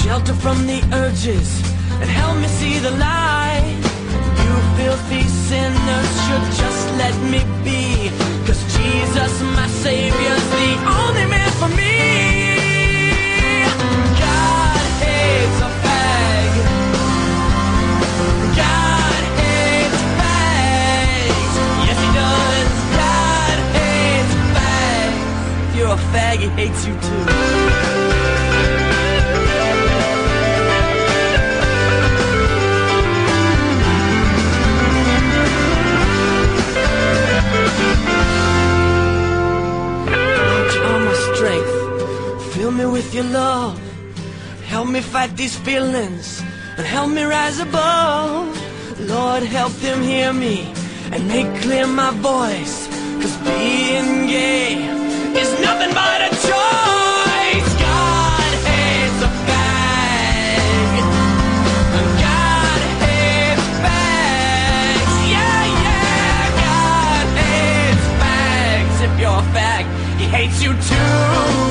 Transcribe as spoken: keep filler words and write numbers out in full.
shelter from the urges and help me see the light. You filthy sinners should just let me be, 'cause Jesus, my Savior's the only man for me. God hates a fag. God hates fags. Yes, he does. God hates fags. If you're a fag, he hates you too. Fill me with your love, help me fight these feelings, and help me rise above. Lord, help them hear me, and make clear my voice, 'cause being gay is nothing but a choice. God hates a fag. God hates fags. Yeah, yeah, God hates fags. If you're a fag, he hates you too.